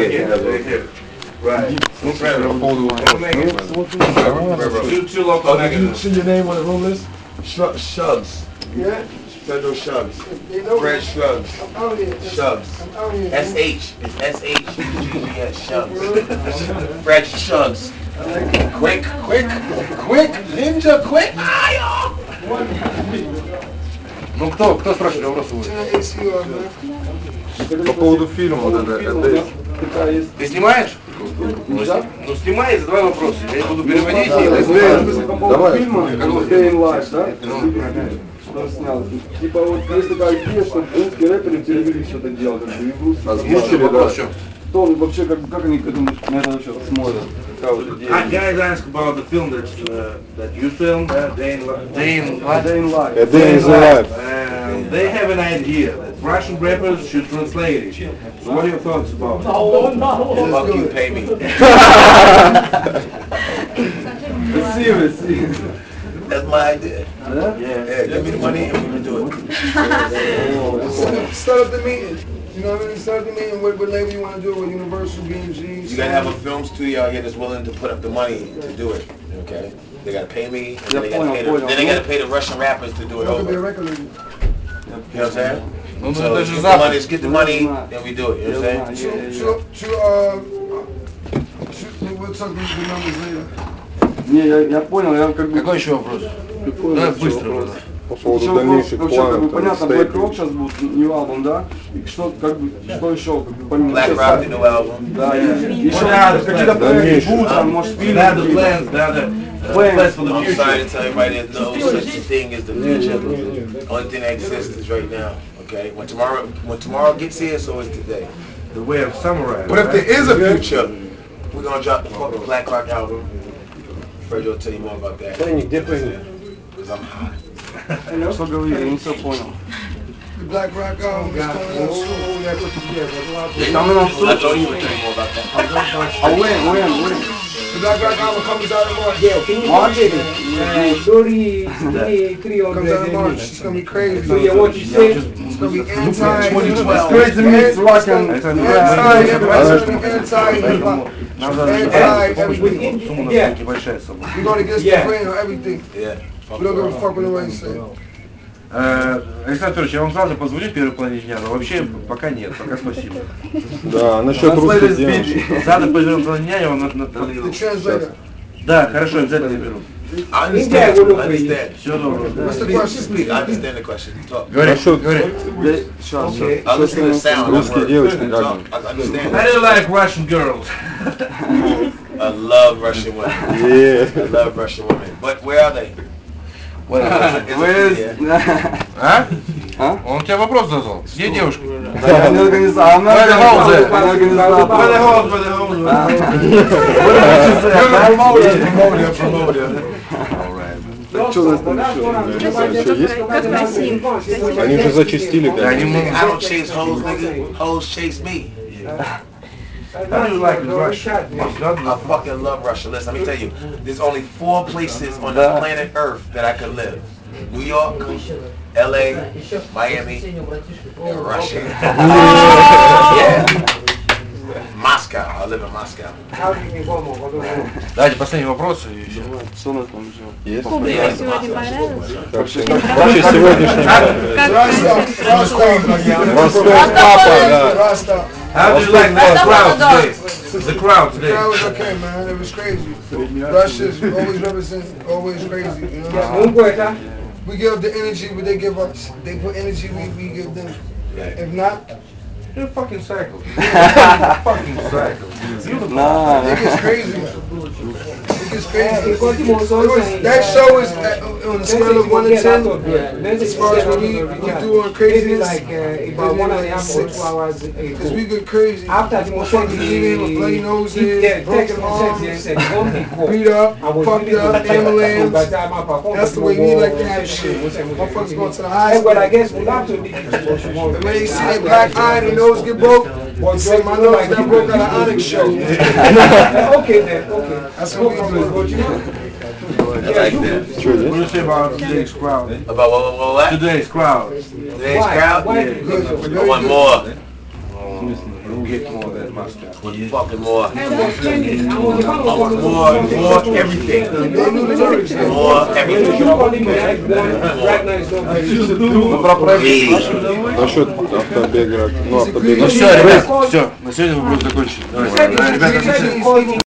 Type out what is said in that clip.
Right. Two local magazines. You see your name on the room list? Shubs. Yeah. Federal Shubs. Fred Shubs. Shubs. S-H. It's S-H-U-G-G-S. Shubs. Fred Shubs. Quick. Ninja, quick. Ну кто спрашивает вопрос? По поводу фильма вот это. Ты снимаешь? Ну снимай, задавай вопросы. Я буду переводить. По поводу фильма, Day in Life, да? Что он снял. Типа вот есть такая идея, что русские рэперы телевизор что-то делают, как бы и в русских. Озвучили, да? Что он вообще, как они к этому на это вообще смотрят? Какая вот идея? Guys ask about the film that you filmed, Day in Life. Day in Life. A Day in the Life. They have an idea that Russian rappers should translate it. So what are your thoughts about it? Fuck you, pay me. Let's see. That's my idea. Yeah, give me the money and we can do it. Start up the meeting. You know what I mean? Start the meeting. What label you want to do it with? Universal, BMG. You gotta have a film studio out here that's willing to put up the money to do it. Okay? They gotta pay me. And then they gotta pay the Russian rappers to do it over. You know what I'm saying? So let's get the money, then we do it. You know what I'm saying? We'll talk about the numbers later. Не, я понял, я как бы... Какой еще вопрос? Давай быстро. По поводу дальнейших планов. Понятно, Black Rock сейчас будет new album, да? И что, как бы, что еще, как бы, помимо... Black Rock, the new album. Да, еще какие-то проекты будут, там, может, фильмы. Plans for the I'm future. sorry to tell everybody there's no such thing as the future. Only thing that exists is right now. Okay? When tomorrow gets here, so is today. The way of summarizing. But if there is a future, we're gonna drop the fucking Black Rock album. Fred will tell you more about that. Because I'm hot. Что говорили, я не все понял. The Black Rock album is coming out soon. Coming out soon? I thought you would tell you more about that. When? The Black Rock album comes out in March. March? Comes out in March. It's gonna be crazy. So yeah, what you say? It's gonna be anti. It's crazy mix rock and everything. Большая сумма. We're going against the grain on everything. Yeah. We don't give a fuck what nobody say. Александр Петрович, я вам сразу позвоню в первой половине дня, но вообще пока нет, пока спасибо. Да, насчет русских девушек. Завтра в первой половине дня я вам The translator. Да, хорошо, обязательно заберу. I understand. Все добро. What's the question? Speak. I understand the question. Talk. Говори. I listen to the sound. Русские девочки, как I understand. I do like Russian girls. I love Russian women. Yeah. I love Russian women. But where are they? А? Он тебе вопрос задал. Где девушка? Я не организовал. Что у нас там еще? Они уже зачастили, да? I don't chase hoes, nigga. Hoes chase me. How do you like Russia? I fucking love Russia. Listen, let me tell you, there's only 4 places on the planet Earth that I could live. New York, LA, Miami, and Russia. Yeah. Moscow. I live in Moscow. Давайте последний вопрос и все. Что у нас там еще? Есть? Публика сегодня понравилась? Вообще сегодняшний Ростов папа, да. How do you like the crowd today? The crowd today. The crowd was okay, man. It was crazy. Russia's always crazy. You know what I'm saying? We give the energy, but they give us. They put energy, we give them. If not, You're a fucking psycho. Fucking psycho. Nah. it gets crazy. It gets crazy. That show is on a scale of 1 to 10. As far as what we do on craziness, about 1 out of 6. Because we go crazy. Fucking eating with bloody noses, broken arms, beat up, fucked up, ambulance. That's the way we like to have shit. Motherfuckers go to the hospital. And when they see their black eye, their nose get broke, they say my nose got broke at an Onyx show. Okay then, okay. That's what we do. I like that. What do you say about today's crowd? About what? Today's crowd. Today's crowd? I want more. get more of that mustard. Fucking more. I want more everything. More everything. Насчет автобега, ну автобега. Ну все, ребят, все, на сегодня вопрос закончен. Давай. Ребята,